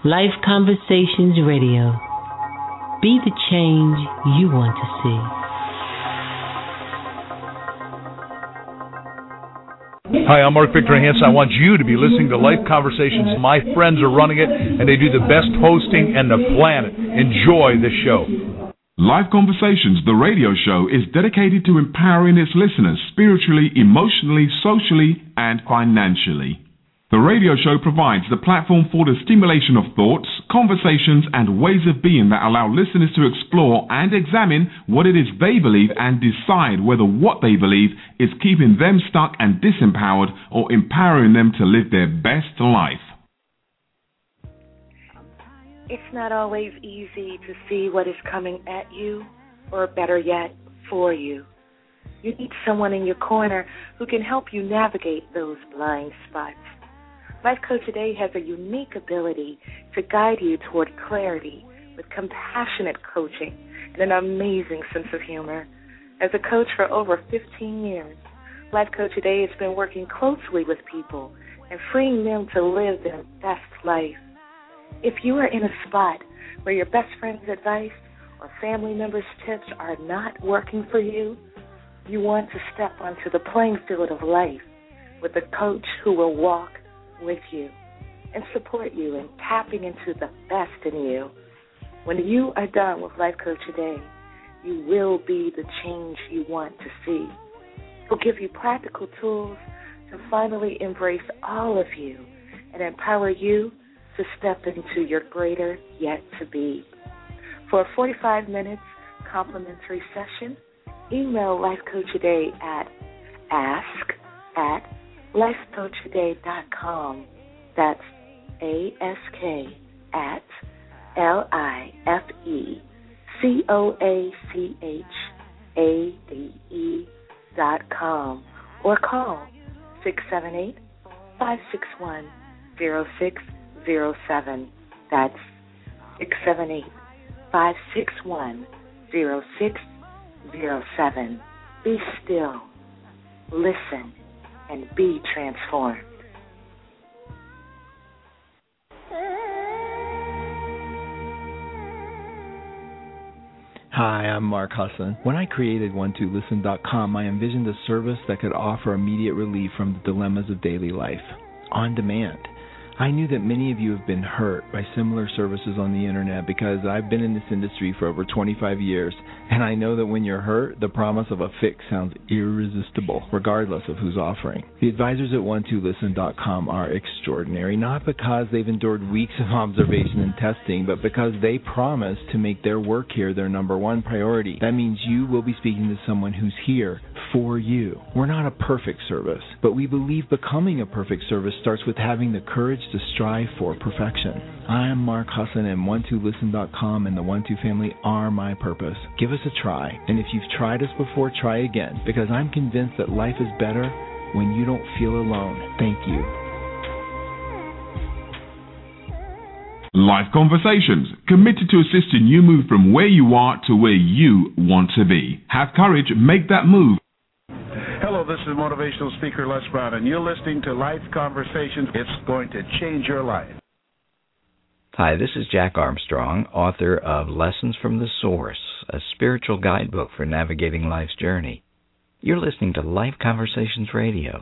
Life Conversations Radio. Be the change you want to see. Hi, I'm Mark Victor Hansen. I want you to be listening to Life Conversations. My friends are running it, and they do the best hosting in the planet. Enjoy the show. Life Conversations, the radio show, is dedicated to empowering its listeners spiritually, emotionally, socially, and financially. The radio show provides the platform for the stimulation of thoughts, conversations, and ways of being that allow listeners to explore and examine what it is they believe and decide whether what they believe is keeping them stuck and disempowered or empowering them to live their best life. It's not always easy to see what is coming at you, or better yet, for you. You need someone in your corner who can help you navigate those blind spots. Life Coach Today has a unique ability to guide you toward clarity with compassionate coaching and an amazing sense of humor. As a coach for over 15 years, Life Coach Today has been working closely with people and freeing them to live their best life. If you are in a spot where your best friend's advice or family members' tips are not working for you, you want to step onto the playing field of life with a coach who will walk with you and support you in tapping into the best in you. When you are done with Life Coach Today, you will be the change you want to see. He'll give you practical tools to finally embrace all of you and empower you to step into your greater yet to be. For a 45 minutes complimentary session, email Life Coach Today at ask@lifecoachtoday.com. That's ask@lifecoachade.com, or call 678-561-0607. That's 678-561-0607. Be still, listen, and be transformed. Hi, I'm Mark Husson. When I created one2listen.com, I envisioned a service that could offer immediate relief from the dilemmas of daily life, on demand. I knew that many of you have been hurt by similar services on the internet because I've been in this industry for over 25 years, and I know that when you're hurt, the promise of a fix sounds irresistible, regardless of who's offering. The advisors at one2listen.com are extraordinary, not because they've endured weeks of observation and testing, but because they promise to make their work here their number one priority. That means you will be speaking to someone who's here for you. We're not a perfect service, but we believe becoming a perfect service starts with having the courage to strive for perfection. I am Mark Husson, and one2listen.com and the One2 family are my purpose. Give us a try, and if you've tried us before, try again, because I'm convinced that life is better when you don't feel alone. Thank you. Life Conversations, committed to assisting you move from where you are to where you want to be. Have courage, make that move. Hello, this is motivational speaker Les Brown, and you're listening to Life Conversations. It's going to change your life. Hi, this is Jack Armstrong, author of Lessons from the Source, a spiritual guidebook for navigating life's journey. You're listening to Life Conversations Radio.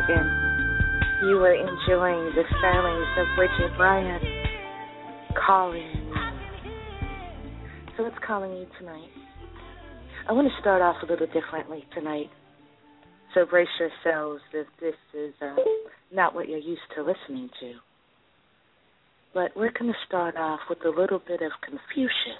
Morgan. You were enjoying the stylings of Bridget Bryant, Calling You. So it's calling you tonight. I want to start off a little differently tonight. So brace yourselves if this is not what you're used to listening to. But we're going to start off with a little bit of Confucius.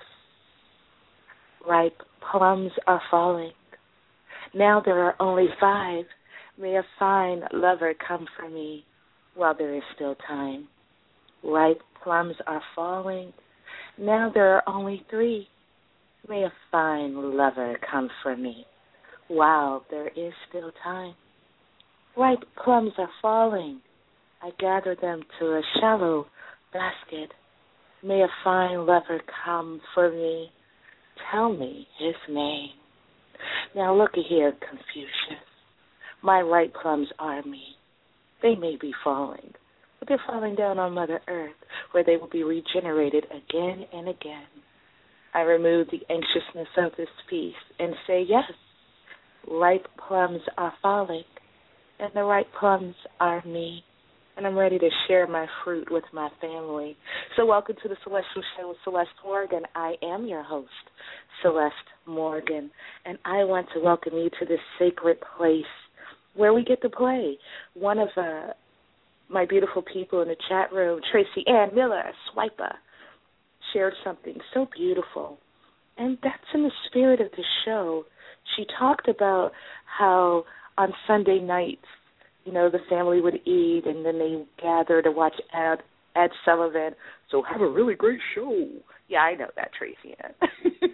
Ripe plums are falling. Now there are only 5. May a fine lover come for me while there is still time. Ripe plums are falling. Now there are only 3. May a fine lover come for me while there is still time. Ripe plums are falling. I gather them to a shallow basket. May a fine lover come for me. Tell me his name. Now look here, Confucius. My ripe plums are me. They may be falling, but they're falling down on Mother Earth, where they will be regenerated again and again. I remove the anxiousness of this piece and say, yes, ripe plums are falling, and the ripe plums are me, and I'm ready to share my fruit with my family. So welcome to the Celestial Show with Celeste Morgan. I am your host, Celeste Morgan, and I want to welcome you to this sacred place where we get to play. One of my beautiful people in the chat room, Tracy Ann Miller, Swiper, shared something so beautiful, and that's in the spirit of the show. She talked about how on Sunday nights, you know, the family would eat and then they gather to watch Ed Sullivan. So have a really great show. Yeah, I know that, Tracy Ann.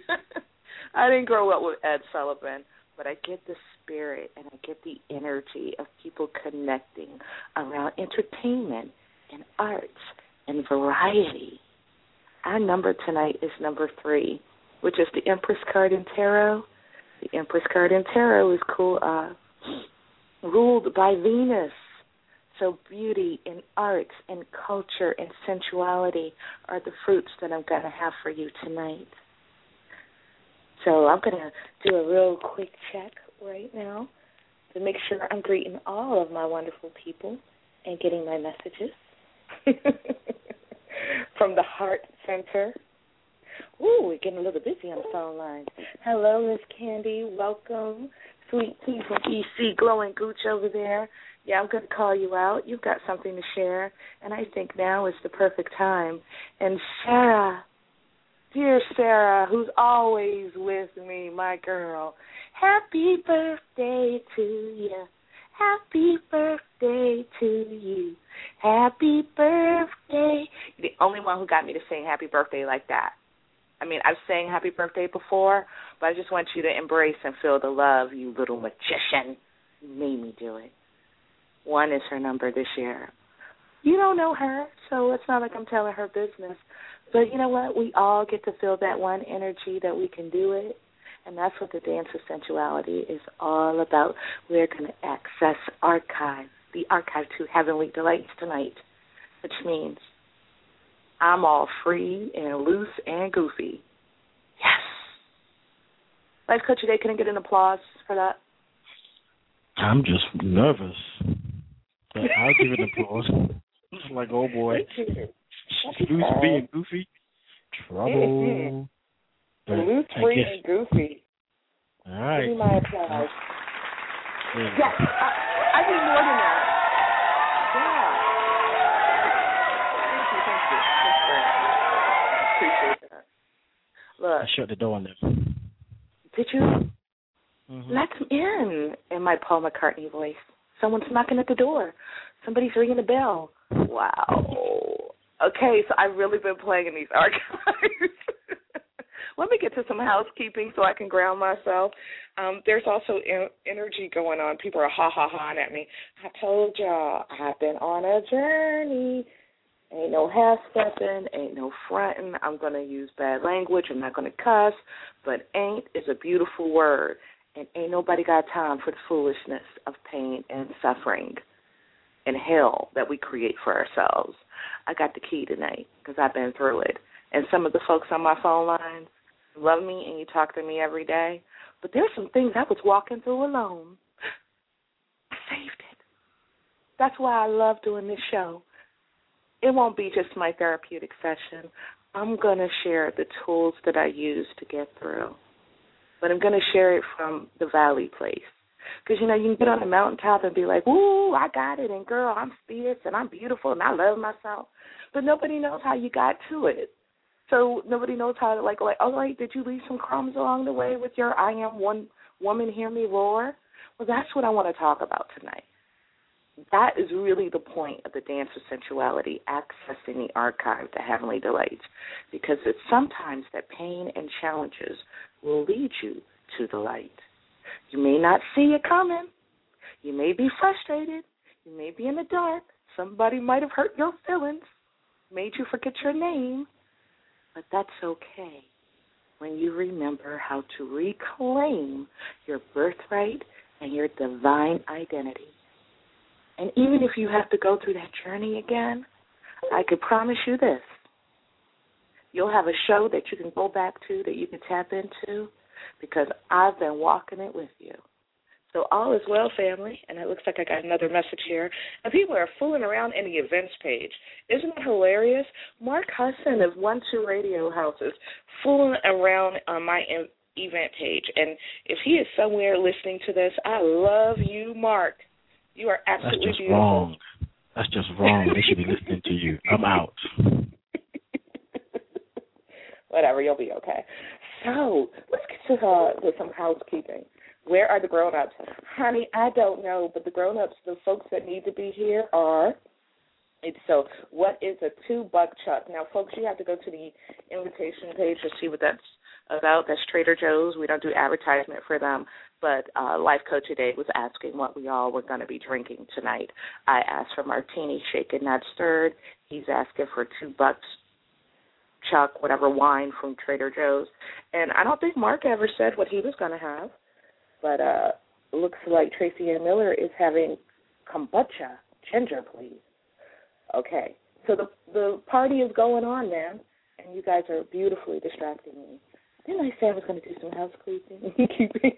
I didn't grow up with Ed Sullivan, but I get the spirit and I get the energy of people connecting around entertainment and arts and variety. Our number tonight is number 3, which is the Empress card in Tarot. The Empress card in Tarot is cool, ruled by Venus. So beauty and arts and culture and sensuality are the fruits that I'm going to have for you tonight. So I'm going to do a real quick check right now to make sure I'm greeting all of my wonderful people and getting my messages from the Heart Center. Ooh, we're getting a little busy on the phone line. Hello, Miss Candy. Welcome. Sweet tea from EC, glowing gooch over there. Yeah, I'm going to call you out. You've got something to share, and I think now is the perfect time. And Sarah, dear Sarah, who's always with me, my girl, happy birthday to you. Happy birthday to you. Happy birthday. You're the only one who got me to sing happy birthday like that. I mean, I've sang happy birthday before, but I just want you to embrace and feel the love, you little magician. You made me do it. 1 is her number this year. You don't know her, so it's not like I'm telling her business. But you know what? We all get to feel that one energy that we can do it, and that's what the Dance of Sensuality is all about. We're going to access the archive to Heavenly Delights tonight, which means I'm all free and loose and goofy. Yes. Life Coach today, can I get an applause for that? I'm just nervous. But I'll give it an applause. It's like, oh boy. Loose, free, and goofy. Trouble. Loose, free, and goofy. All right. Give me my applause. Yes. I need more than that. Yeah. Appreciate that. Look. I shut the door on them. Did you? Mm-hmm. Let them in my Paul McCartney voice. Someone's knocking at the door. Somebody's ringing the bell. Wow. Okay, so I've really been playing in these archives. Let me get to some housekeeping so I can ground myself. There's also energy going on. People are ha-ha-haing at me. I told y'all I've been on a journey. Ain't no half-stepping, ain't no fronting. I'm going to use bad language. I'm not going to cuss. But ain't is a beautiful word. And ain't nobody got time for the foolishness of pain and suffering and hell that we create for ourselves. I got the key tonight because I've been through it. And some of the folks on my phone lines love me and you talk to me every day. But there's some things I was walking through alone. I saved it. That's why I love doing this show. It won't be just my therapeutic session. I'm going to share the tools that I use to get through. But I'm going to share it from the valley place. Because, you can get on a mountaintop and be like, ooh, I got it, and girl, I'm fierce, and I'm beautiful, and I love myself. But nobody knows how you got to it. So nobody knows how to, all right, did you leave some crumbs along the way with your I am one woman, hear me roar? Well, that's what I want to talk about tonight. That is really the point of the Dance of Sensuality, accessing the archive, the heavenly delights, because it's sometimes that pain and challenges will lead you to the light. You may not see it coming. You may be frustrated. You may be in the dark. Somebody might have hurt your feelings, made you forget your name, but that's okay when you remember how to reclaim your birthright and your divine identity. And even if you have to go through that journey again, I could promise you this. You'll have a show that you can go back to, that you can tap into, because I've been walking it with you. So all is well, family, and it looks like I got another message here. And people are fooling around in the events page. Isn't that hilarious? Mark Hudson of 1-2 Radio House is fooling around on my event page. And if he is somewhere listening to this, I love you, Mark. You are absolutely That's just beautiful. Wrong. That's just wrong. They should be listening to you. I'm out. Whatever, you'll be okay. So let's get to some housekeeping. Where are the grown-ups? Honey, I don't know, but the grown-ups, the folks that need to be here are, so what is a $2 chuck? Now, folks, you have to go to the invitation page to see what that's about. That's Trader Joe's. We don't do advertisement for them, but Life Coach today was asking what we all were going to be drinking tonight. I asked for martini, shaken, not stirred. He's asking for $2 chuck, whatever wine from Trader Joe's. And I don't think Mark ever said what he was going to have, but it looks like Tracy Ann Miller is having kombucha. Ginger, please. Okay, so the party is going on, man, and you guys are beautifully distracting me. Didn't I say I was going to do some housekeeping?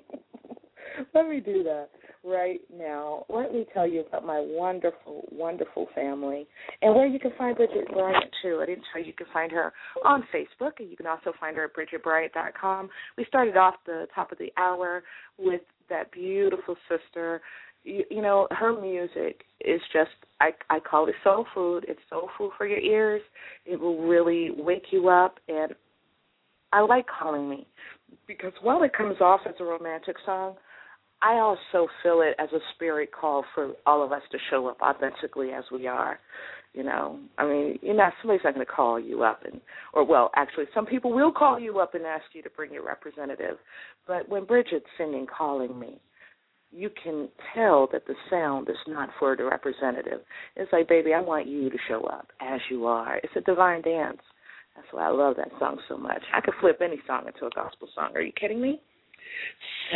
Let me do that right now. Let me tell you about my wonderful, wonderful family and where you can find Bridget Bryant, too. I didn't tell you can find her on Facebook, and you can also find her at BridgetBryant.com. We started off the top of the hour with that beautiful sister. You know, her music is just, I call it soul food. It's soul food for your ears. It will really wake you up, and I like Calling Me because while it comes off as a romantic song, I also feel it as a spirit call for all of us to show up authentically as we are. You know, I mean, somebody's not going to call you up actually, some people will call you up and ask you to bring your representative. But when Bridget's singing Calling Me, you can tell that the sound is not for the representative. It's like, baby, I want you to show up as you are. It's a divine dance. That's why I love that song so much. I could flip any song into a gospel song. Are you kidding me? So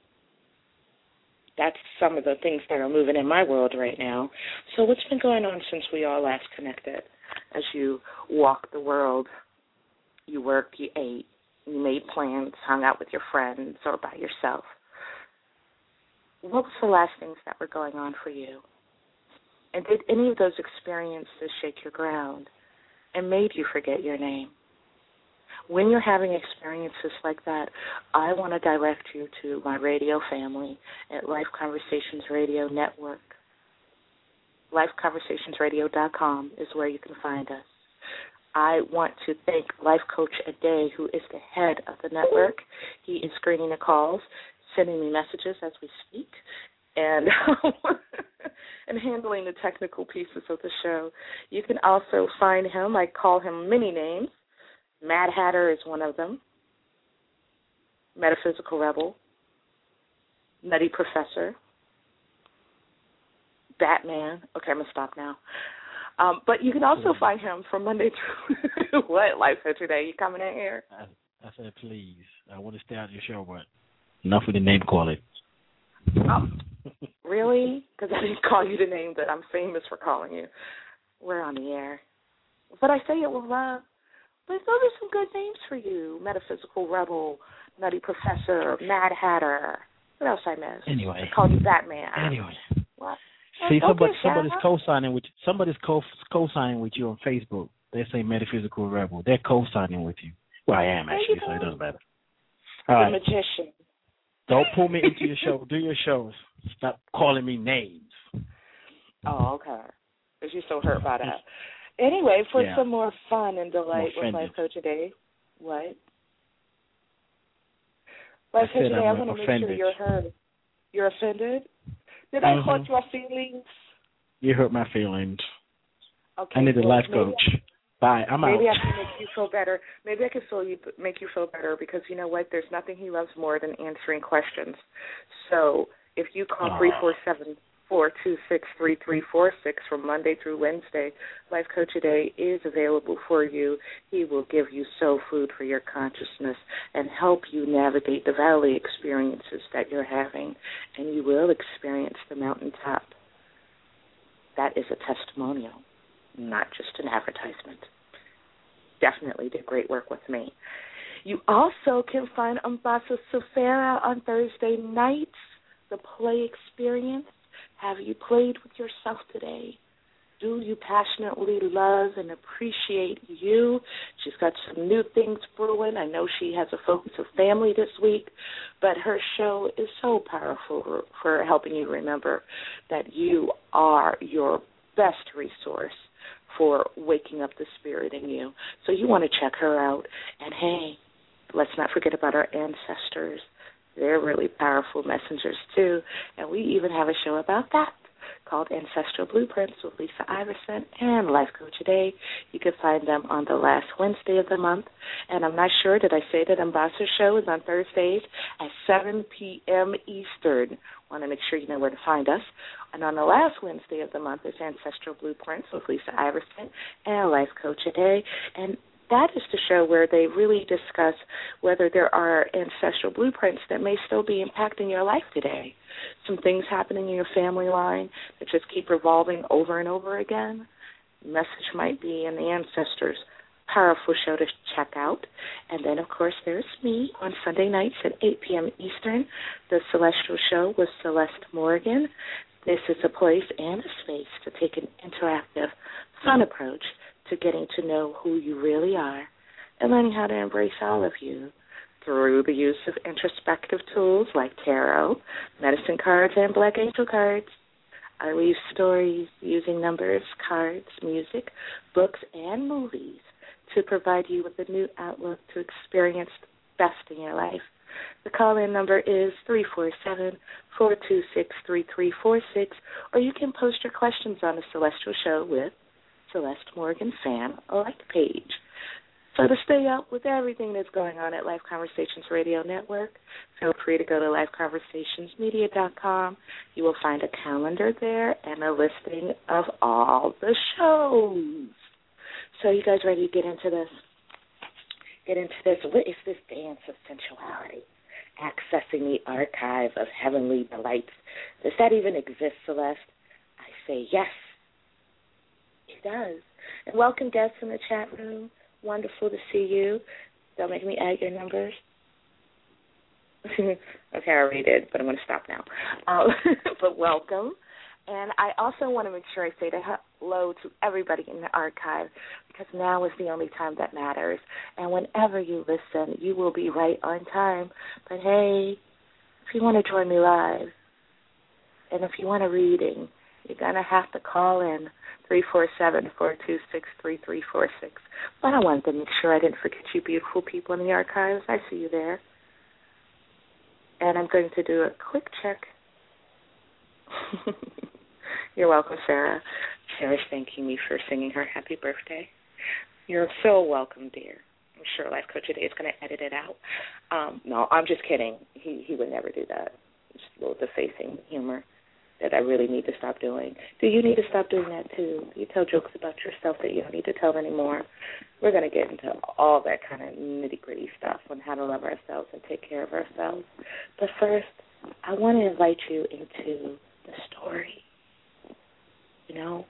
that's some of the things that are moving in my world right now. So what's been going on since we all last connected? As you walked the world, you worked, you ate, you made plans, hung out with your friends or by yourself. What was the last things that were going on for you? And did any of those experiences shake your ground and made you forget your name? When you're having experiences like that, I want to direct you to my radio family at Life Conversations Radio Network. LifeConversationsRadio.com is where you can find us. I want to thank Life Coach Ade, who is the head of the network. He is screening the calls, sending me messages as we speak, and and handling the technical pieces of the show. You can also find him. I call him many names. Mad Hatter is one of them. Metaphysical Rebel. Nutty Professor. Batman. Okay, I'm going to stop now. But you can also find him from Monday through what? Life Today. You coming in here? I said, please. I want to stay out of your show, but enough with the name calling. Oh, really? Because I didn't call you the name that I'm famous for calling you. We're on the air. But I say it with love. But those are some good names for you. Metaphysical Rebel, Nutty Professor, Mad Hatter. What else I missed? Anyway. I called you Batman. Anyway. What? See, somebody's co-signing with you. Somebody's co-signing with you on Facebook. They say Metaphysical Rebel. They're co-signing with you. Well, I am actually, so it doesn't matter. All right. Magician. Don't pull me into your show. Do your shows. Stop calling me names. Oh, okay. Because you're so hurt by that. Anyway, for some more fun and delight with Life Coach today, what? Life Coach today, I want to make sure you're heard. You're offended? Did I hurt your feelings? You hurt my feelings. Okay. I need a life coach. Bye. I'm out. Maybe I can make you feel better. Maybe I can make you feel better because you know what? There's nothing he loves more than answering questions. So if you call 347-426-3346 from Monday through Wednesday, Life Coach Today is available for you. He will give you soul food for your consciousness and help you navigate the valley experiences that you're having, and you will experience the mountaintop. That is a testimonial, not just an advertisement. Definitely did great work with me. You also can find Ambassa Safara on Thursday nights, the play experience. Have you played with yourself today? Do you passionately love and appreciate you? She's got some new things brewing. I know she has a focus of family this week, but her show is so powerful for helping you remember that you are your best resource for waking up the spirit in you. So you want to check her out. And, hey, let's not forget about our ancestors. They're really powerful messengers, too. And we even have a show about that called Ancestral Blueprints with Lisa Iverson and Life Coach Today. You can find them on the last Wednesday of the month. And I'm not sure, did I say that Ambassador Show is on Thursdays at 7 p.m. Eastern? Want to make sure you know where to find us. And on the last Wednesday of the month is Ancestral Blueprints with Lisa Iverson and Life Coach Today. And that is the show where they really discuss whether there are ancestral blueprints that may still be impacting your life today. Some things happening in your family line that just keep revolving over and over again. The message might be in the ancestors. Powerful show to check out. And then, of course, there's me on Sunday nights at 8 p.m. Eastern, the Celestial Show with Celeste Morgan. This is a place and a space to take an interactive, fun approach to getting to know who you really are and learning how to embrace all of you through the use of introspective tools like tarot, medicine cards, and black angel cards. I weave stories using numbers, cards, music, books, and movies to provide you with a new outlook to experience the best in your life. The call-in number is 347-426-3346, or you can post your questions on the Celestial Show with Celeste Morgan fan like page. So to stay up with everything that's going on at Life Conversations Radio Network, feel free to go to lifeconversationsmedia.com. You will find a calendar there and a listing of all the shows. So you guys ready to get into this? What is this dance of sensuality? Accessing the archive of heavenly delights. Does that even exist, Celeste? I say yes. It does. And welcome guests in the chat room. Wonderful to see you. Don't make me add your numbers. Okay, I already did, but I'm going to stop now. But welcome. And I also want to make sure I say hello to everybody in the archive, because now is the only time that matters. And whenever you listen, you will be right on time. But, hey, if you want to join me live, and if you want a reading, you're going to have to call in 347-426-3346. But I wanted to make sure I didn't forget you beautiful people in the archives. I see you there. And I'm going to do a quick check. You're welcome, Sarah. Sarah's thanking me for singing her happy birthday. You're so welcome, dear. I'm sure Life Coach Today is going to edit it out. No, I'm just kidding. He would never do that. It's a little defacing humor that I really need to stop doing. Do you need to stop doing that, too? You tell jokes about yourself that you don't need to tell anymore. We're going to get into all that kind of nitty-gritty stuff on how to love ourselves and take care of ourselves. But first, I want to invite you into the story. You know,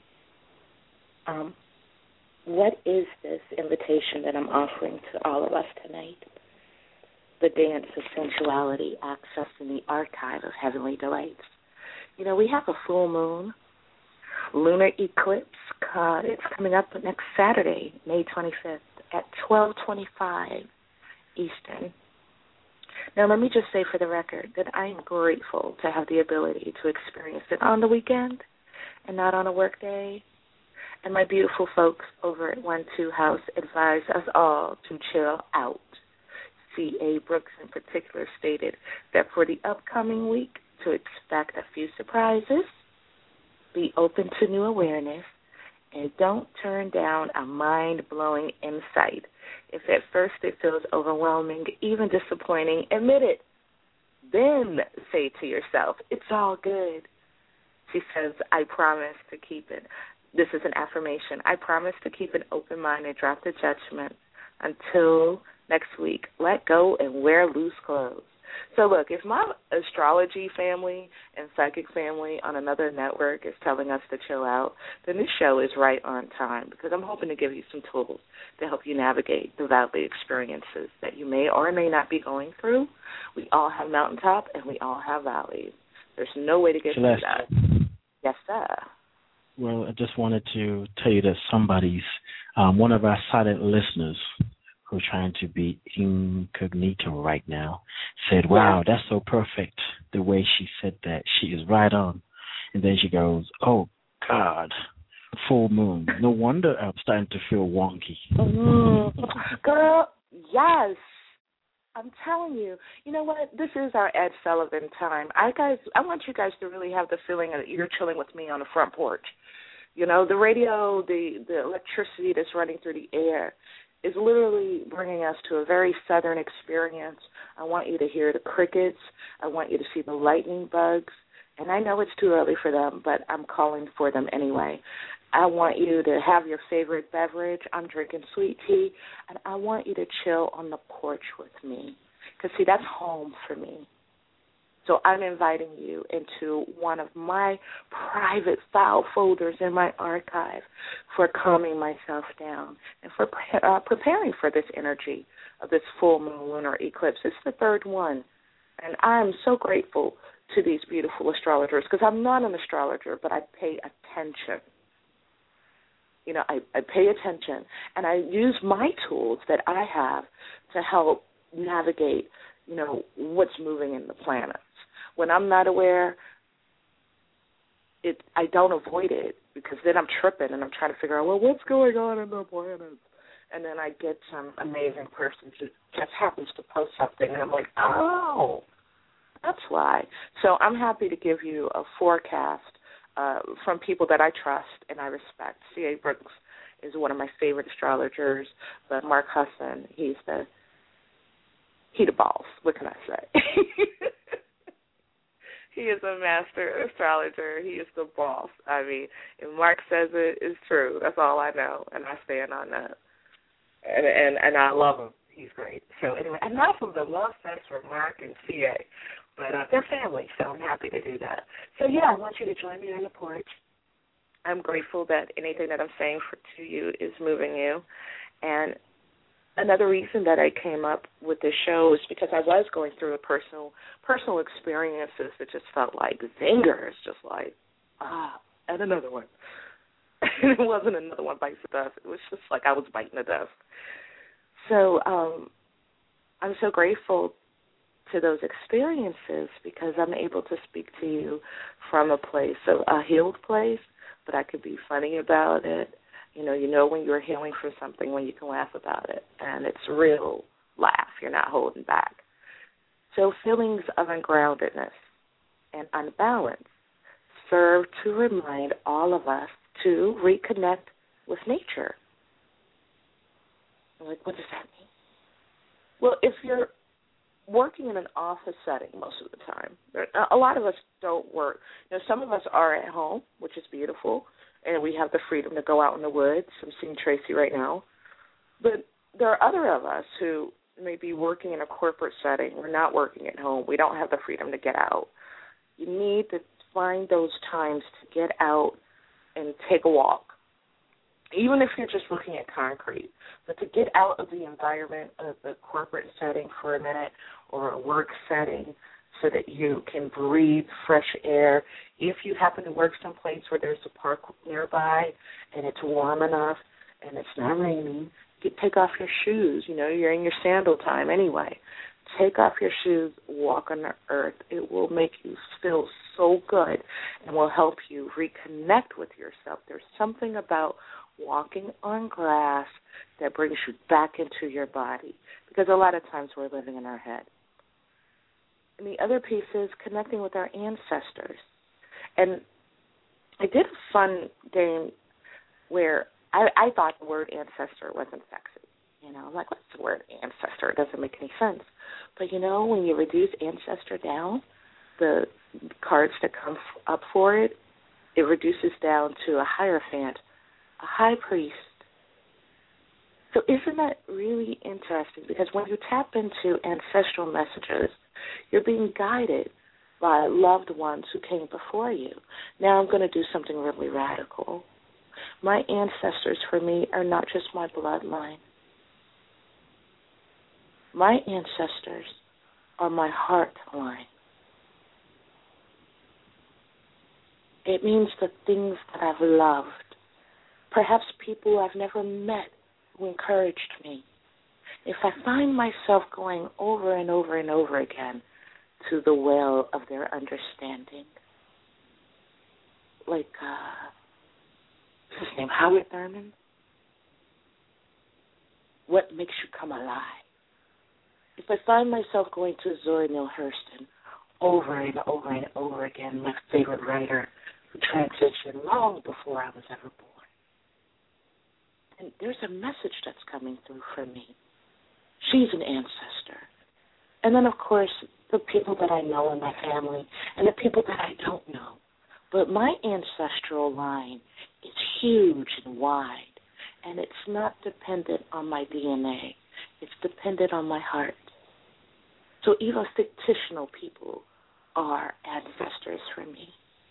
what is this invitation that I'm offering to all of us tonight? The dance of sensuality, accessing the archive of heavenly delights. You know, we have a full moon lunar eclipse. It's coming up next Saturday, May 25th at 12:25 Eastern. Now, let me just say for the record that I am grateful to have the ability to experience it on the weekend and not on a work day. And my beautiful folks over at 1-2 House advise us all to chill out. C.A. Brooks in particular stated that for the upcoming week to expect a few surprises, be open to new awareness, and don't turn down a mind-blowing insight. If at first it feels overwhelming, even disappointing, admit it. Then say to yourself, it's all good. She says, I promise to keep it. This is an affirmation. I promise to keep an open mind and drop the judgment. Until next week, let go and wear loose clothes. So, look, if my astrology family and psychic family on another network is telling us to chill out, then this show is right on time because I'm hoping to give you some tools to help you navigate the valley experiences that you may or may not be going through. We all have mountaintop and we all have valleys. There's no way to get through that. Yes, sir. Well, I just wanted to tell you that somebody's, one of our silent listeners who's trying to be incognito right now, said, wow, that's so perfect, the way she said that. She is right on. And then she goes, oh, God, full moon. No wonder I'm starting to feel wonky. Girl, yes. I'm telling you. You know what? This is our Ed Sullivan time. I want you guys to really have the feeling that you're chilling with me on the front porch. You know, the radio, the electricity that's running through the air is literally bringing us to a very southern experience. I want you to hear the crickets. I want you to see the lightning bugs. And I know it's too early for them, but I'm calling for them anyway. I want you to have your favorite beverage. I'm drinking sweet tea. And I want you to chill on the porch with me. Because, see, that's home for me. So I'm inviting you into one of my private file folders in my archive for calming myself down and for preparing for this energy of this full moon lunar eclipse. It's the third one. And I'm so grateful to these beautiful astrologers because I'm not an astrologer, but I pay attention. You know, I pay attention, and I use my tools that I have to help navigate, you know, what's moving in the planets. When I'm not aware, I don't avoid it because then I'm tripping and I'm trying to figure out, well, what's going on in the planets? And then I get some amazing person who just happens to post something, and I'm like, oh, that's why. So I'm happy to give you a forecast from people that I trust and I respect. C.A. Brooks is one of my favorite astrologers, but Mark Husson, he the boss. What can I say? He is a master astrologer. He is the boss. I mean, if Mark says it, it's true. That's all I know, and I stand on that. And I love him. He's great. So anyway, enough of the love fest for Mark and CA. But they're family, so I'm happy to do that. So, yeah, I want you to join me on the porch. I'm grateful that anything that I'm saying to you is moving you. And another reason that I came up with this show is because I was going through a personal experiences that just felt like zingers, just like, and another one. And it wasn't another one bites the dust. It was just like I was biting the dust. So I'm so grateful to those experiences because I'm able to speak to you from a place, a healed place, but I could be funny about it. You know when you're healing from something when you can laugh about it, and it's real laugh. You're not holding back. So feelings of ungroundedness and unbalance serve to remind all of us to reconnect with nature. I'm like, what does that mean? Well, if you're working in an office setting most of the time, a lot of us don't work. Some of us are at home, which is beautiful, and we have the freedom to go out in the woods. I'm seeing Tracy right now. But there are other of us who may be working in a corporate setting. We're not working at home. We don't have the freedom to get out. You need to find those times to get out and take a walk, even if you're just looking at concrete. But to get out of the environment of the corporate setting for a minute or a work setting so that you can breathe fresh air. If you happen to work someplace where there's a park nearby and it's warm enough and it's not raining, you take off your shoes. You know, you're in your sandal time anyway. Take off your shoes, walk on the earth. It will make you feel so good and will help you reconnect with yourself. There's something about walking on grass that brings you back into your body, because a lot of times we're living in our head. And the other piece is connecting with our ancestors. And I did a fun game where I thought the word ancestor wasn't sexy. You know, I'm like, what's the word ancestor? It doesn't make any sense. But, you know, when you reduce ancestor down, the cards that come up for it, it reduces down to a hierophant, a high priest. So isn't that really interesting? Because when you tap into ancestral messages, you're being guided by loved ones who came before you. Now I'm going to do something really radical. My ancestors, for me, are not just my bloodline. My ancestors are my heart line. It means the things that I've loved, perhaps people I've never met who encouraged me. If I find myself going over and over and over again to the well of their understanding, like, what's his name, Howard Thurman? What makes you come alive? If I find myself going to Zora Neale Hurston over and over and over again, my favorite writer who transitioned long before I was ever born, and there's a message that's coming through for me. She's an ancestor. And then, of course, the people that I know in my family and the people that I don't know. But my ancestral line is huge and wide, and it's not dependent on my DNA. It's dependent on my heart. So even fictional people are ancestors for me.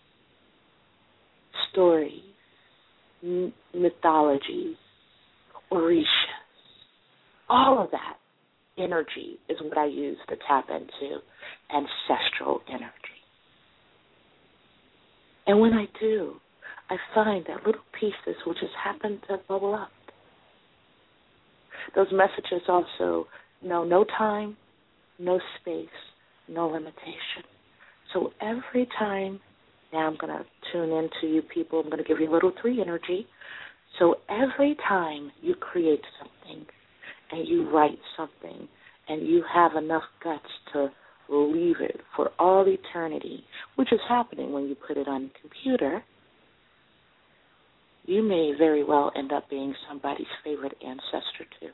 Stories, mythologies, orishas, all of that energy is what I use to tap into ancestral energy. And when I do, I find that little pieces will just happen to bubble up. Those messages also know no time, no space, no limitation. So every time, now I'm going to tune into you people, I'm going to give you a little 3 energy. So every time you create something and you write something and you have enough guts to leave it for all eternity, which is happening when you put it on a computer, you may very well end up being somebody's favorite ancestor too.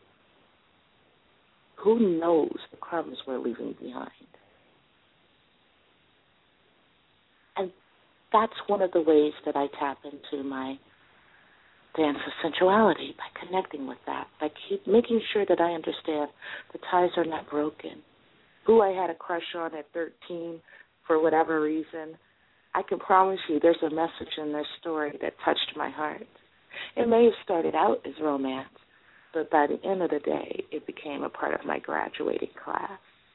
Who knows the crumbs we're leaving behind? And that's one of the ways that I tap into my dance of sensuality, by connecting with that, by making sure that I understand the ties are not broken. Who I had a crush on at 13 for whatever reason, I can promise you there's a message in this story that touched my heart. It may have started out as romance, but by the end of the day, it became a part of my graduating class.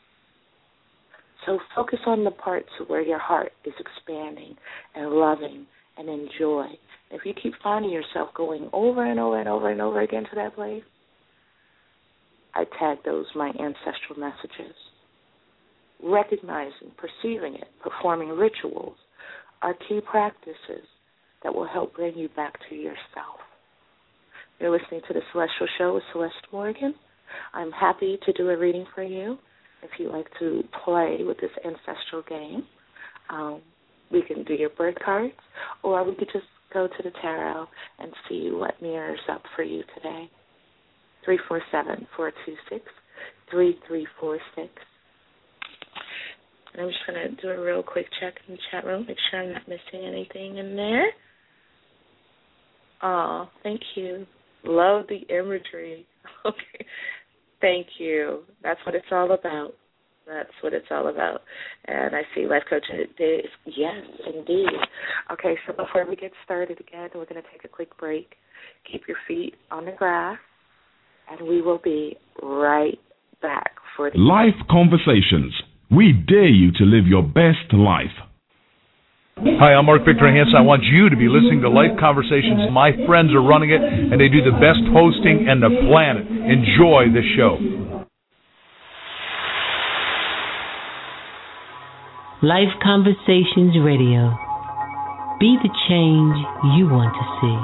So focus on the parts where your heart is expanding and loving and enjoy. If you keep finding yourself going over and over and over and over again to that place, I tag those my ancestral messages. Recognizing, perceiving it, performing rituals are key practices that will help bring you back to yourself. You're listening to The Celestial Show with Celeste Morgan. I'm happy to do a reading for you. If you like to play with this ancestral game, we can do your birth cards, or we could just go to the tarot and see what mirrors up for you today. 347-426-3346. And I'm just going to do a real quick check in the chat room, make sure I'm not missing anything in there. Oh, thank you. Love the imagery. Okay. Thank you. That's what it's all about. That's what it's all about. And I see life coach today. Yes, indeed. Okay, so before we get started again, we're going to take a quick break. Keep your feet on the grass, and we will be right back for the Life Conversations, We dare you to live your best life. Hi, I'm Mark Victor Hansen. I want you to be listening to Life Conversations. My friends are running it, and they do the best hosting on the planet. Enjoy the show. Life Conversations Radio. Be the change you want to see.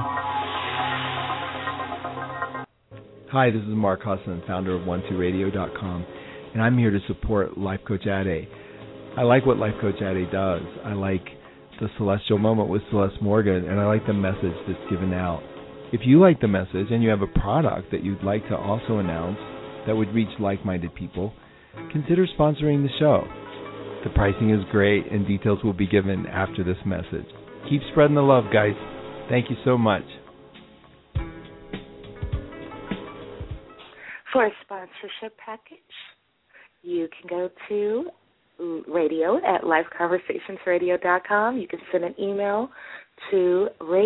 Hi, this is Mark Husson, founder of 12radio.com, and I'm here to support Life Coach Ade. I like what Life Coach Ade does. I like the Celestial Moment with Celeste Morgan, and I like the message that's given out. If you like the message and you have a product that you'd like to also announce that would reach like-minded people, consider sponsoring the show. The pricing is great, and details will be given after this message. Keep spreading the love, guys. Thank you so much. For a sponsorship package, you can go to radio@lifeconversationsradio.com. You can send an email to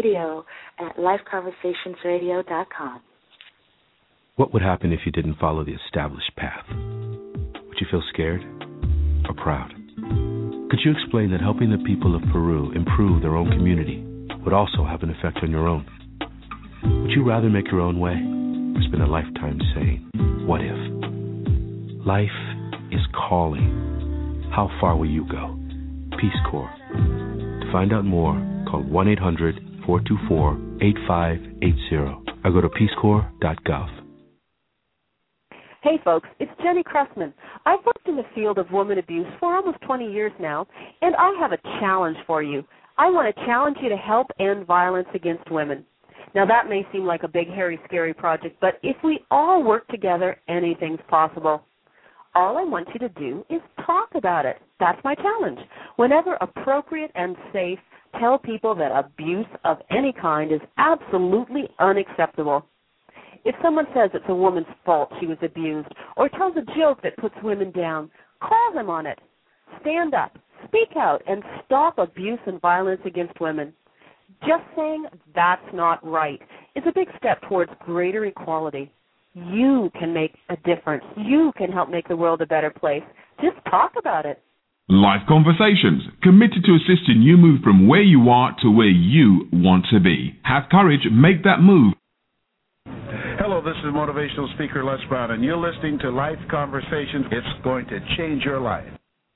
radio@lifeconversationsradio.com. What would happen if you didn't follow the established path? Would you feel scared or proud? Could you explain that helping the people of Peru improve their own community would also have an effect on your own? Would you rather make your own way or spend a lifetime saying, what if? Life is calling. How far will you go? Peace Corps. To find out more, call 1-800-424-8580 or go to peacecorps.gov. Hey folks, it's Jenny Cressman. I've worked in the field of woman abuse for almost 20 years now, and I have a challenge for you. I want to challenge you to help end violence against women. Now that may seem like a big, hairy, scary project, but if we all work together, anything's possible. All I want you to do is talk about it. That's my challenge. Whenever appropriate and safe, tell people that abuse of any kind is absolutely unacceptable. If someone says it's a woman's fault she was abused or tells a joke that puts women down, call them on it. Stand up, speak out, and stop abuse and violence against women. Just saying that's not right is a big step towards greater equality. You can make a difference. You can help make the world a better place. Just talk about it. Life Conversations, committed to assisting you move from where you are to where you want to be. Have courage, make that move. Hello, this is motivational speaker Les Brown, and you're listening to Life Conversations. It's going to change your life.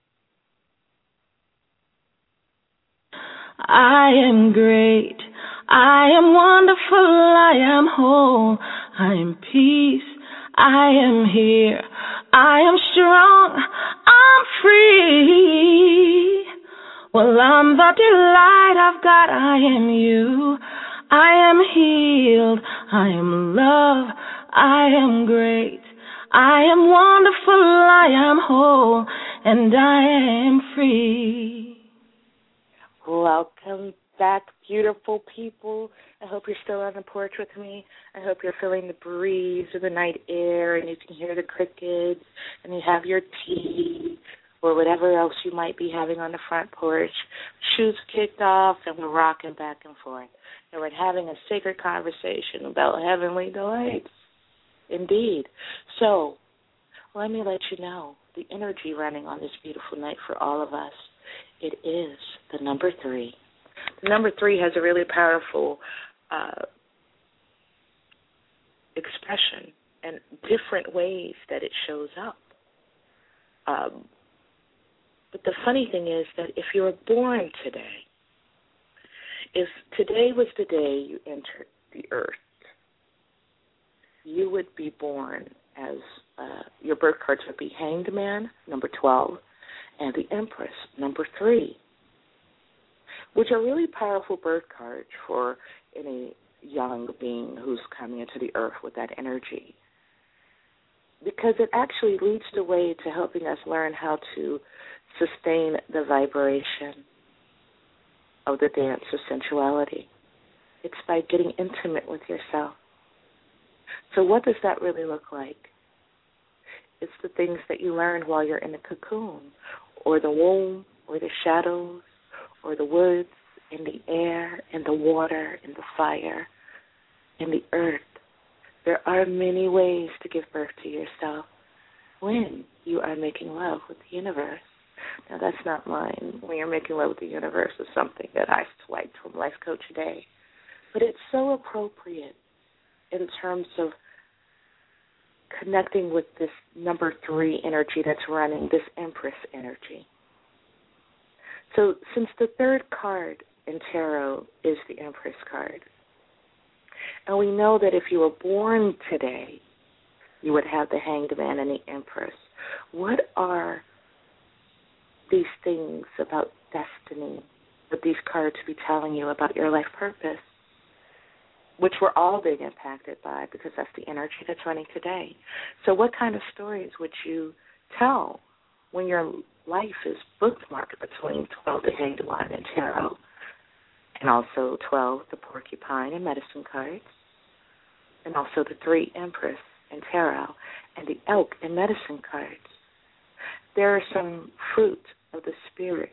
I am great. I am wonderful. I am whole. I am peace. I am here. I am strong. I'm free. Well, I'm the delight of God. I am you. I am healed. I am love. I am great. I am wonderful. I am whole. And I am free. Welcome back, beautiful people. I hope you're still on the porch with me. I hope you're feeling the breeze of the night air and you can hear the crickets and you have your tea or whatever else you might be having on the front porch. Shoes kicked off and we're rocking back and forth. And we're having a sacred conversation about heavenly delights. Indeed. So let me let you know the energy running on this beautiful night for all of us. It is the number 3. The number 3 has a really powerful expression and different ways that it shows up. But the funny thing is that if you were born today, if today was the day you entered the earth, you would be born as your birth cards would be Hanged Man, number 12, and the Empress, number 3, which are really powerful birth cards for any young being who's coming into the earth with that energy, because it actually leads the way to helping us learn how to sustain the vibration of the dance of sensuality. It's by getting intimate with yourself. So what does that really look like? It's the things that you learn while you're in the cocoon, or the womb, or the shadows, or the woods, in the air, in the water, in the fire, in the earth. There are many ways to give birth to yourself when you are making love with the universe. Now, that's not mine. When you're making love with the universe is something that I swiped from Life Coach Day. But it's so appropriate in terms of connecting with this number 3 energy that's running, this Empress energy. So since the third card in tarot is the Empress card, and we know that if you were born today, you would have the Hanged Man and the Empress. What are these things about destiny would these cards be telling you about your life purpose, which we're all being impacted by because that's the energy that's running today? So what kind of stories would you tell when your life is bookmarked between 12, the Hanged One and Tarot, and also 12, the Porcupine and Medicine cards, and also the 3, Empress and Tarot, and the Elk and Medicine cards? There are some fruit of the spirit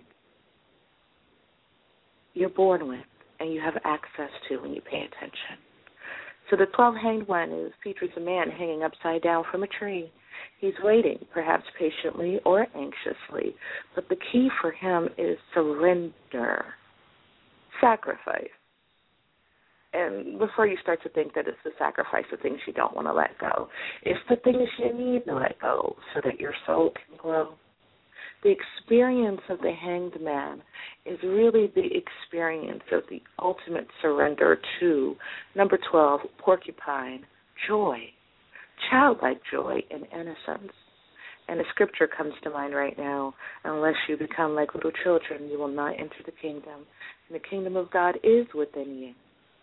you're born with and you have access to when you pay attention. So the 12 Hanged One features a man hanging upside down from a tree. He's waiting, perhaps patiently or anxiously, but the key for him is surrender, sacrifice. And before you start to think that it's the sacrifice of things you don't want to let go, it's the things you need to let go so that your soul can grow. The experience of the Hanged Man is really the experience of the ultimate surrender to number 12, Porcupine, joy, childlike joy and innocence. And a scripture comes to mind right now: unless you become like little children, you will not enter the kingdom. And the kingdom of God is within you.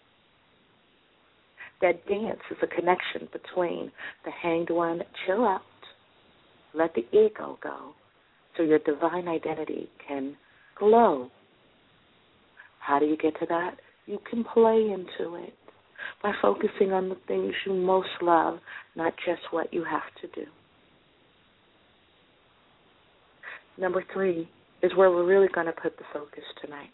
That dance is a connection between the Hanged One, chill out, let the ego go, so your divine identity can glow. How do you get to that? You can play into it by focusing on the things you most love, not just what you have to do. Number 3 is where we're really going to put the focus tonight.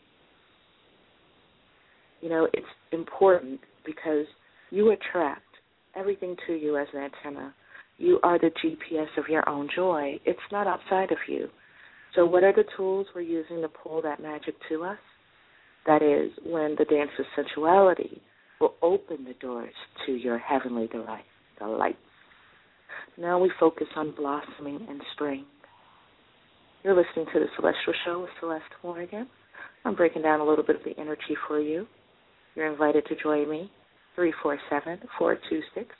You know, it's important because you attract everything to you as an antenna. You are the GPS of your own joy. It's not outside of you. So what are the tools we're using to pull that magic to us? That is, when the dance of sensuality will open the doors to your heavenly delights. Now we focus on blossoming in spring. You're listening to The Celestial Show with Celeste Morgan. I'm breaking down a little bit of the energy for you. You're invited to join me, 347-426-3346.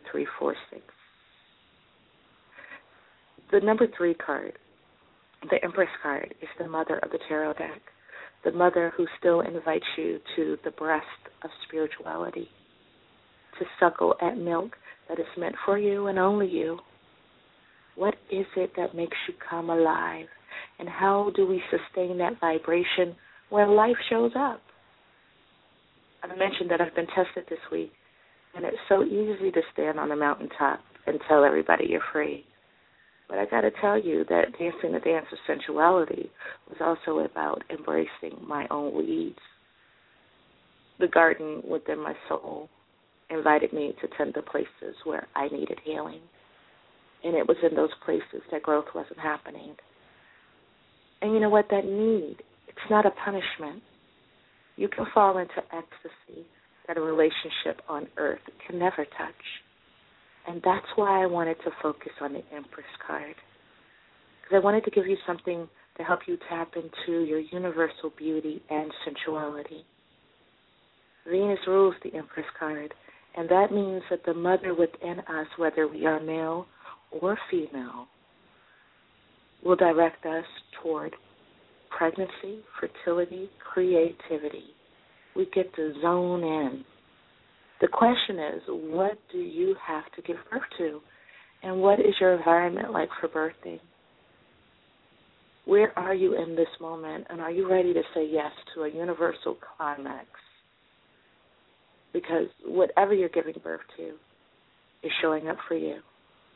The number 3 card, the Empress card, is the mother of the tarot deck, the mother who still invites you to the breast of spirituality, to suckle at milk that is meant for you and only you. What is it that makes you come alive? And how do we sustain that vibration when life shows up? I mentioned that I've been tested this week, and it's so easy to stand on the mountaintop and tell everybody you're free. But I got to tell you that dancing the dance of sensuality was also about embracing my own weeds. The garden within my soul invited me to tend the places where I needed healing. And it was in those places that growth wasn't happening. And you know what? That need, it's not a punishment. You can fall into ecstasy that a relationship on earth can never touch. And that's why I wanted to focus on the Empress card. Because I wanted to give you something to help you tap into your universal beauty and sensuality. Venus rules the Empress card, and that means that the mother within us, whether we are male or female, will direct us toward pregnancy, fertility, creativity. We get to zone in. The question is, what do you have to give birth to? And what is your environment like for birthing? Where are you in this moment? And are you ready to say yes to a universal climax? Because whatever you're giving birth to is showing up for you.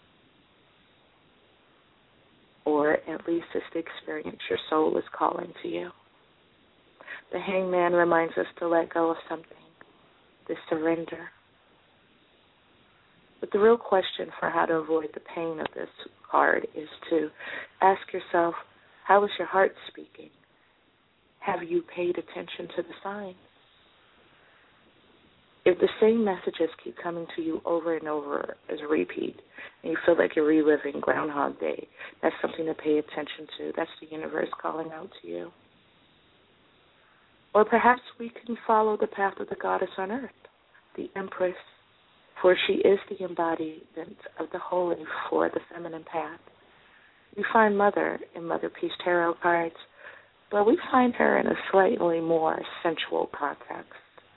Or at least it's the experience your soul is calling to you. The Hangman reminds us to let go of something, to surrender. But the real question for how to avoid the pain of this card is to ask yourself, How is your heart speaking? Have you paid attention to the signs? If the same messages keep coming to you over and over as a repeat, and you feel like you're reliving Groundhog Day, that's something to pay attention to. That's the universe calling out to you. Or perhaps we can follow the path of the goddess on earth, the Empress, for she is the embodiment of the holy for the feminine path. We find Mother in Mother Peace Tarot cards, but we find her in a slightly more sensual context.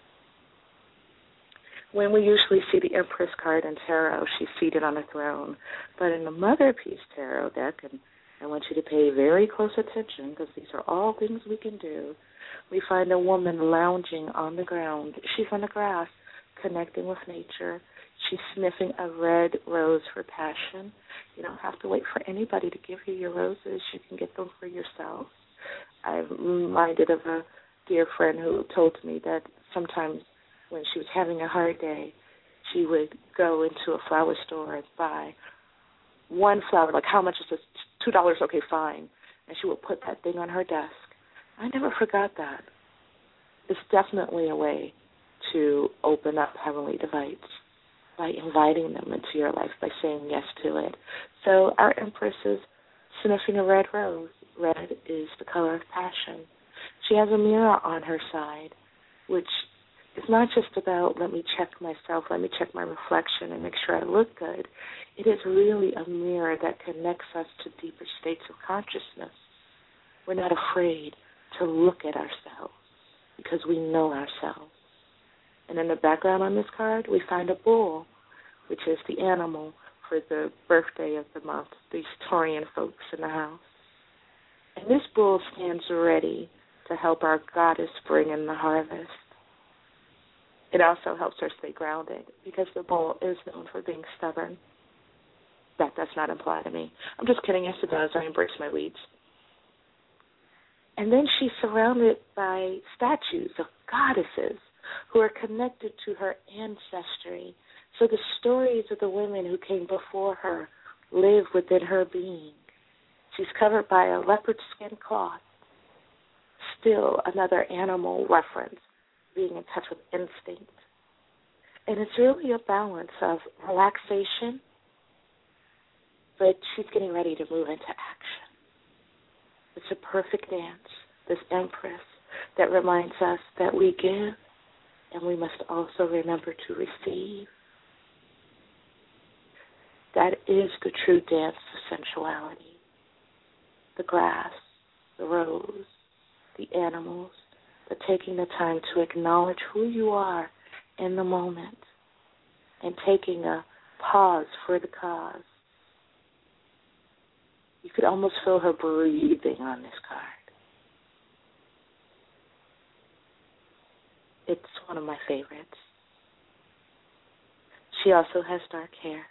When we usually see the Empress card in tarot, she's seated on a throne. But in the Mother Peace Tarot deck, and I want you to pay very close attention because these are all things we can do, we find a woman lounging on the ground. She's on the grass, connecting with nature. She's sniffing a red rose for passion. You don't have to wait for anybody to give you your roses. You can get them for yourself. I'm reminded of a dear friend who told me that sometimes when she was having a hard day, she would go into a flower store and buy one flower, like how much is this? $2, okay, fine. And she would put that thing on her desk. I never forgot that. It's definitely a way to open up heavenly delights by inviting them into your life, by saying yes to it. So our Empress is sniffing a red rose. Red is the color of passion. She has a mirror on her side, which is not just about let me check myself, let me check my reflection and make sure I look good. It is really a mirror that connects us to deeper states of consciousness. We're not afraid to look at ourselves because we know ourselves. And in the background on this card, we find a bull, which is the animal for the birthday of the month, these Taurian folks in the house. And this bull stands ready to help our goddess bring in the harvest. It also helps her stay grounded because the bull is known for being stubborn. That does not apply to me. I'm just kidding. Yes, it does. I embrace my weeds. And then she's surrounded by statues of goddesses who are connected to her ancestry. So the stories of the women who came before her live within her being. She's covered by a leopard skin cloth. Still another animal reference, being in touch with instinct. And it's really a balance of relaxation, but she's getting ready to move into action. It's a perfect dance, this Empress, that reminds us that we give and we must also remember to receive. That is the true dance of sensuality. The grass, the rose, the animals, but taking the time to acknowledge who you are in the moment and taking a pause for the cause. You could almost feel her breathing on this card. It's one of my favorites. She also has dark hair.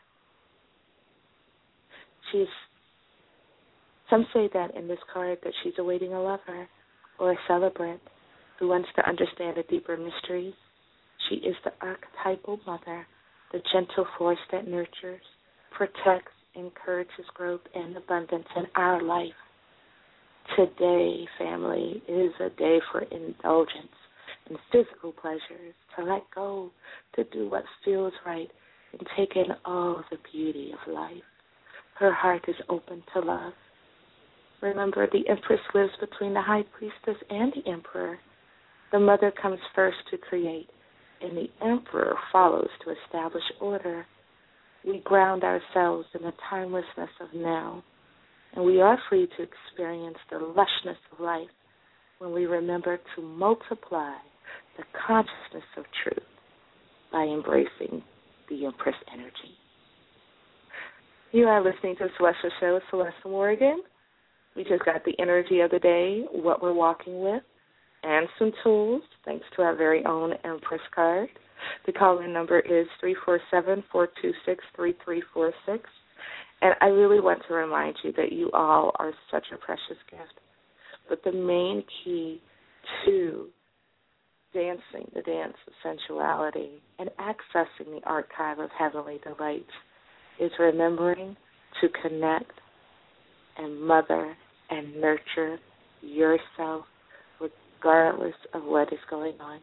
Some say that in this card that she's awaiting a lover or a celebrant who wants to understand the deeper mysteries. She is the archetypal mother, the gentle force that nurtures, protects, encourages growth and abundance in our life. Today, family, is a day for indulgence and physical pleasures, to let go, to do what feels right, and take in all the beauty of life. Her heart is open to love. Remember, the Empress lives between the High Priestess and the Emperor. The Mother comes first to create, and the Emperor follows to establish order. We ground ourselves in the timelessness of now, and we are free to experience the lushness of life when we remember to multiply the consciousness of truth by embracing the Empress energy. You are listening to the Celestial Show with Celeste Morgan. We just got the energy of the day, what we're walking with, and some tools, thanks to our very own Empress card. The call-in number is 347-426-3346. And I really want to remind you that you all are such a precious gift. But the main key to dancing, the dance of sensuality, and accessing the archive of heavenly delights is remembering to connect and mother and nurture yourself regardless of what is going on.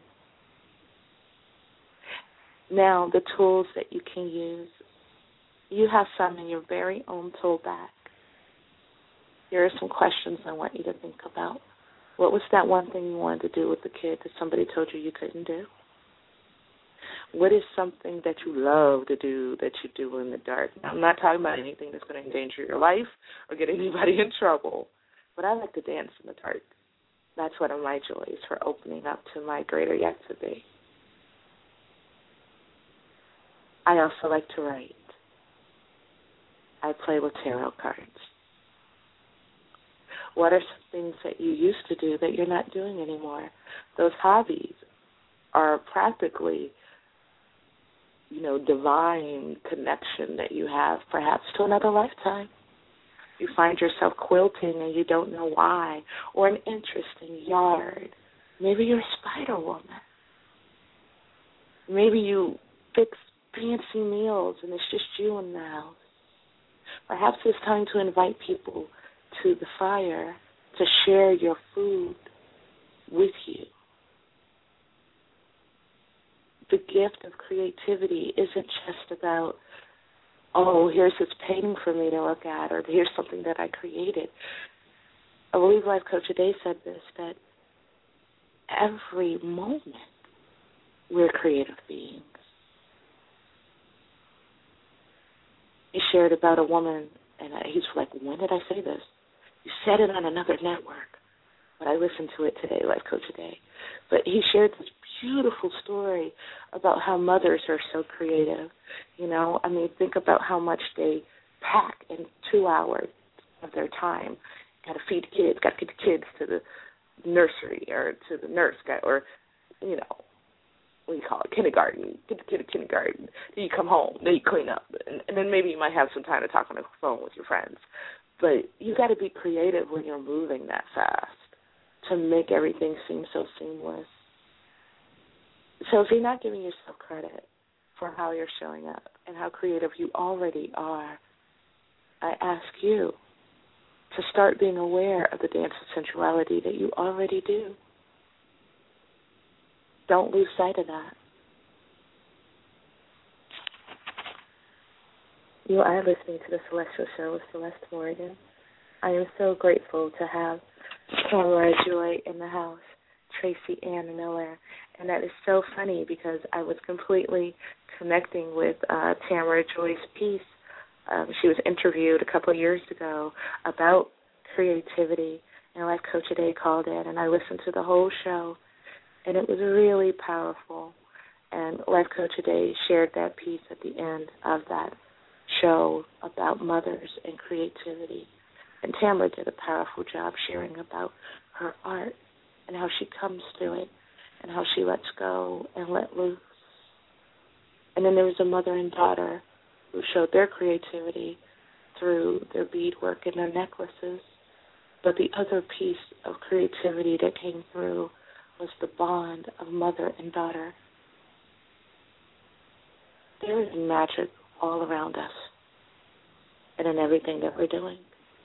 Now, the tools that you can use, you have some in your very own tool bag. Here are some questions I want you to think about. What was that one thing you wanted to do with the kid that somebody told you couldn't do? What is something that you love to do that you do in the dark? Now, I'm not talking about anything that's going to endanger your life or get anybody in trouble, but I like to dance in the dark. That's one of my joys for opening up to my greater yet to be. I also like to write. I play with tarot cards. What are some things that you used to do that you're not doing anymore? Those hobbies are practically, divine connection that you have perhaps to another lifetime. You find yourself quilting and you don't know why, or an interesting yard. Maybe you're a spider woman. Maybe you fix fancy meals and it's just you in the house. Perhaps it's time to invite people to the fire to share your food with you. The gift of creativity isn't just about, here's this painting for me to look at, or here's something that I created. I believe Life Coach today said this, that every moment we're creative beings. He shared about a woman, and he's like, when did I say this? You said it on another network, but I listened to it today, Life Coach today. But he shared this beautiful story about how mothers are so creative. Think about how much they pack in 2 hours of their time. Got to feed the kids, got to get the kids to the nursery or to the nurse, or, what do you call it, kindergarten. Get the kid to kindergarten. Then you come home. Then you clean up. And then maybe you might have some time to talk on the phone with your friends. But you got to be creative when you're moving that fast to make everything seem so seamless. So if you're not giving yourself credit for how you're showing up and how creative you already are, I ask you to start being aware of the dance of sensuality that you already do. Don't lose sight of that. You are listening to The Celestial Show with Celeste Morgan. I am so grateful to have Tamara Joy in the house, Tracy Ann Miller. And that is so funny because I was completely connecting with Tamara Joy's piece. She was interviewed a couple of years ago about creativity, and Life Coach Today called in, and I listened to the whole show, and it was really powerful. And Life Coach Today shared that piece at the end of that show about mothers and creativity. And Tamara did a powerful job sharing about her art and how she comes to it and how she lets go and let loose. And then there was a mother and daughter who showed their creativity through their beadwork and their necklaces. But the other piece of creativity that came through was the bond of mother and daughter. There is magic all around us and in everything that we're doing.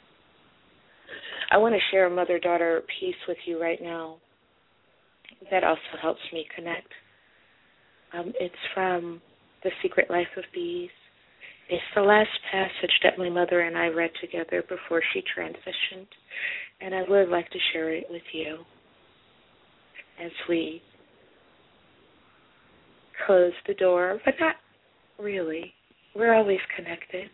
I want to share a mother-daughter piece with you right now that also helps me connect. It's from The Secret Life of Bees. It's the last passage that my mother and I read together before she transitioned, and I would like to share it with you as we close the door, but not really. We're always connected.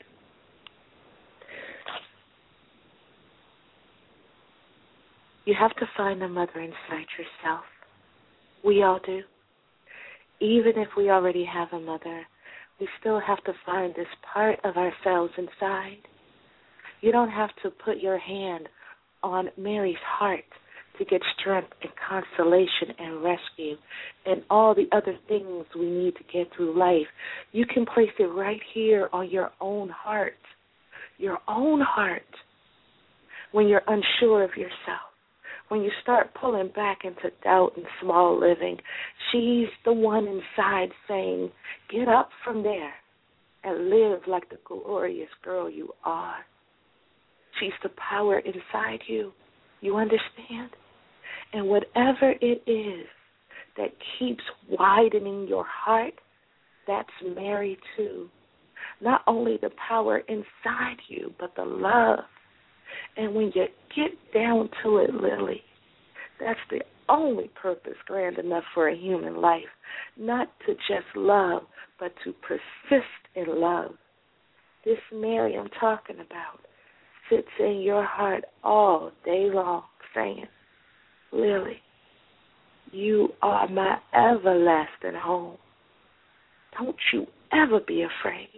You have to find the mother inside yourself. We all do. Even if we already have a mother, we still have to find this part of ourselves inside. You don't have to put your hand on Mary's heart to get strength and consolation and rescue and all the other things we need to get through life. You can place it right here on your own heart. Your own heart. When you're unsure of yourself. When you start pulling back into doubt and small living, she's the one inside saying, get up from there and live like the glorious girl you are. She's the power inside you. You understand? And whatever it is that keeps widening your heart, that's Mary too. Not only the power inside you, but the love. And when you get down to it, Lily, that's the only purpose grand enough for a human life. Not to just love, but to persist in love. This Mary I'm talking about sits in your heart all day long saying, Lily, you are my everlasting home. Don't you ever be afraid.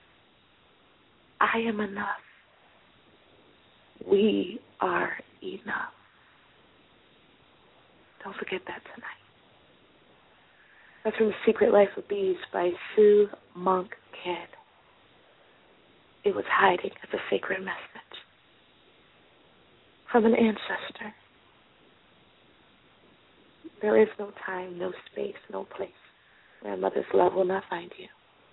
I am enough. We are enough. Don't forget that tonight. That's from The Secret Life of Bees by Sue Monk Kidd. It was hiding as a sacred message from an ancestor. There is no time, no space, no place where a mother's love will not find you.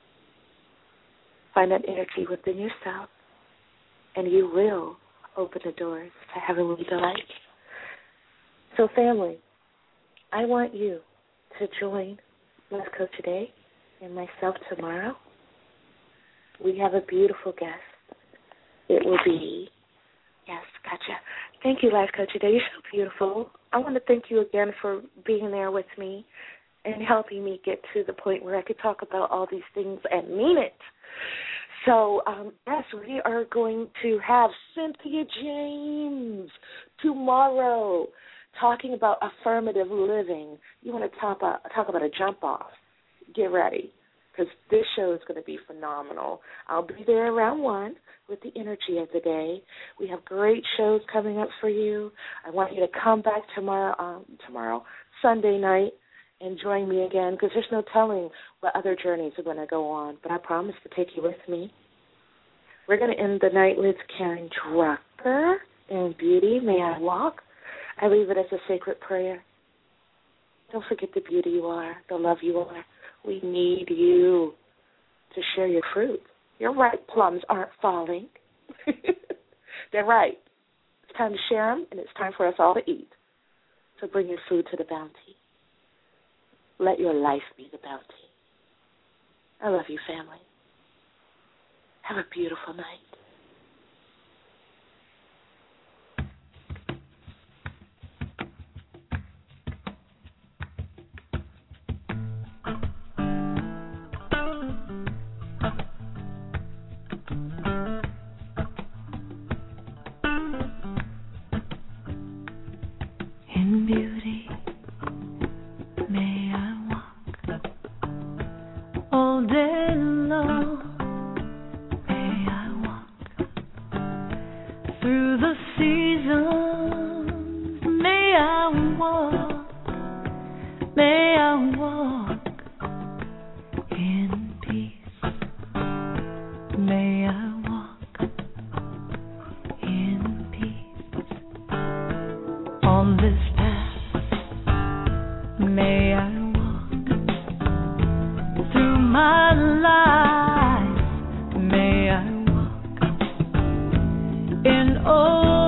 Find that energy within yourself, and you will open the doors to heavenly delight. So, family, I want you to join Let's Go today and myself tomorrow. We have a beautiful guest. It will be, yes, gotcha. Thank you, Life Coach today. You're so beautiful. I want to thank you again for being there with me and helping me get to the point where I could talk about all these things and mean it. So, yes, we are going to have Cynthia James tomorrow talking about affirmative living. You want to talk about a jump-off. Get ready, because this show is going to be phenomenal. I'll be there around 1 with the energy of the day. We have great shows coming up for you. I want you to come back tomorrow, Sunday night, and join me again, because there's no telling what other journeys are going to go on, but I promise to take you with me. We're going to end the night with Karen Drucker and Beauty, May I Walk. I leave it as a sacred prayer. Don't forget the beauty you are, the love you are. We need you to share your fruit. Your ripe plums aren't falling. They're ripe. It's time to share them, and it's time for us all to eat. So bring your food to the bounty. Let your life be the bounty. I love you, family. Have a beautiful night. In beauty, may I walk all day long. May I walk through the seasons. May I walk. May I walk in peace. May I walk in peace on this. May I walk through my life. May I walk in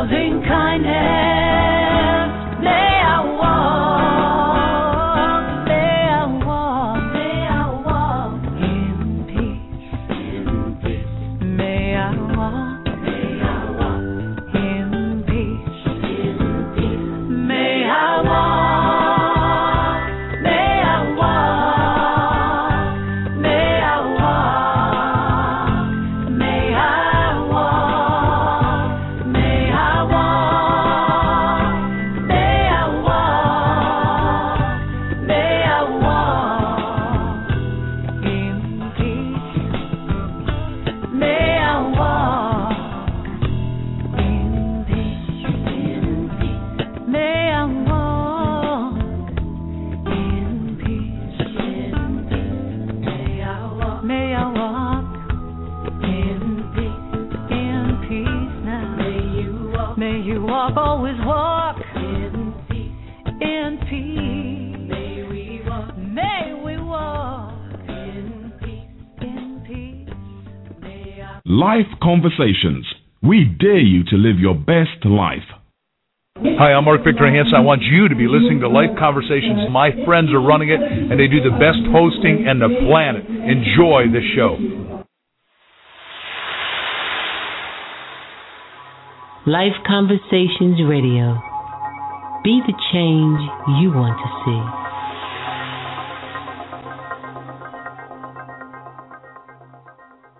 loving kindness. May I walk, may I walk, may I walk in peace, may I walk in peace, may I walk, may I walk, may I walk, may I walk, may I walk, may I walk, may I walk in peace, may I walk in peace, may I walk in peace, may I walk in peace now. May you walk, always walk in peace. May we walk in peace. Life Conversations. We dare you to live your best life. Hi, I'm Mark Victor Hansen. I want you to be listening to Life Conversations. My friends are running it, and they do the best hosting on the planet. Enjoy the show. Life Conversations Radio. Be the change you want to see.